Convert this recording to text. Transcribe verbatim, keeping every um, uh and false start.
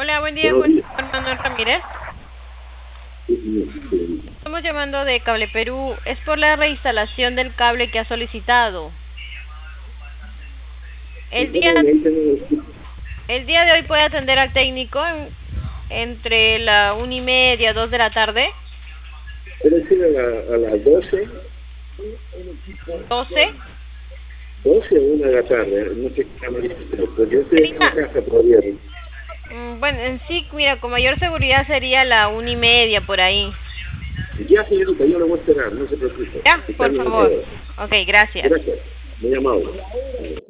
Hola, buen día, Buenos Juan días. Manuel Ramírez. Sí, sí, sí. Estamos llamando de Cable Perú. Es por la reinstalación del cable que ha solicitado. ¿Y El día, cómo ahí tenemos? el día de hoy puede atender al técnico en- entre la una y media, dos de la tarde, Puede ser a, la- a las doce, doce. doce o una de la tarde, no sé qué hora es, pues yo estoy en Sería, casa todavía. mm, bueno, en sí, mira, con mayor seguridad sería la una y media por ahí. Ya, señorita, yo lo voy a esperar, no se preocupe. Ya, Está por bien, favor. todo. Ok, gracias. Gracias, muy amable.